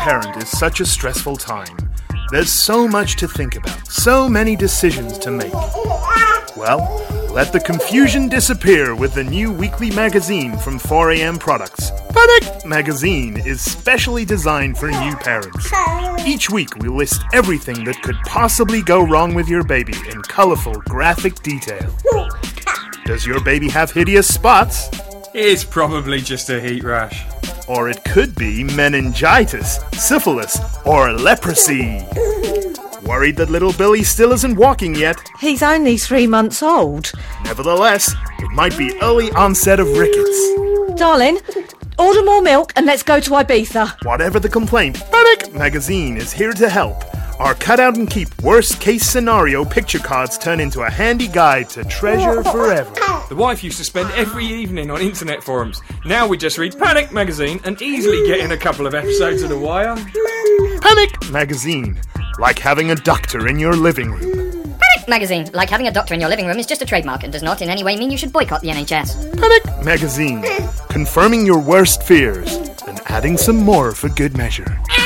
parent is such a stressful time. There's so much to think about, so many decisions to make. Well, let the confusion disappear with the new weekly magazine from 4am Products. Panic Magazine is specially designed for new parents. Each week we list everything that could possibly go wrong with your baby in colorful, graphic detail. Does your baby have hideous spots? It's probably just a heat rash. Or it could be meningitis, syphilis, or leprosy. Worried that little Billy still isn't walking yet? He's only 3 months old. Nevertheless, it might be early onset of rickets. Darling, order more milk and let's go to Ibiza. Whatever the complaint, Panic Magazine is here to help. Our cut out and keep worst case scenario picture cards turn into a handy guide to treasure forever. The wife used to spend every evening on internet forums. Now we just read Panic Magazine and easily get in a couple of episodes of The Wire. Panic Magazine, like having a doctor in your living room. Panic Magazine, like having a doctor in your living room, is just a trademark and does not in any way mean you should boycott the NHS. Panic Magazine, confirming your worst fears and adding some more for good measure.